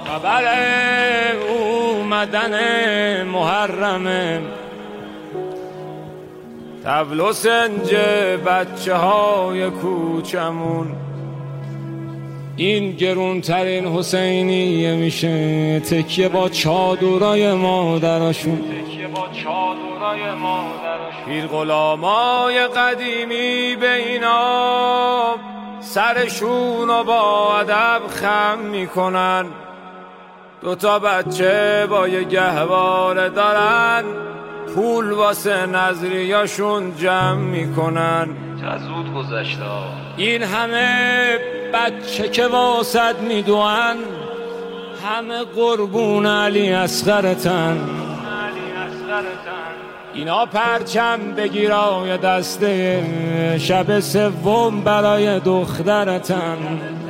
خبر اومدن محرمه، طبل و سنج بچه های کوچمون. این گرونترین حسینیه میشه تکیه با چادرای مادراشون. پیر غلامای قدیمی به اینا سرشون رو با ادب خم میکنن. دوتا بچه با یه گهواره دارن، پول واسه نظریاشون جمع میکنن. چه زود گذشته. این همه بچه که واسد میدوان، همه قربون علی اصغرتن. اینا پرچم بگیرای دسته، شب سوم برای دخترتن.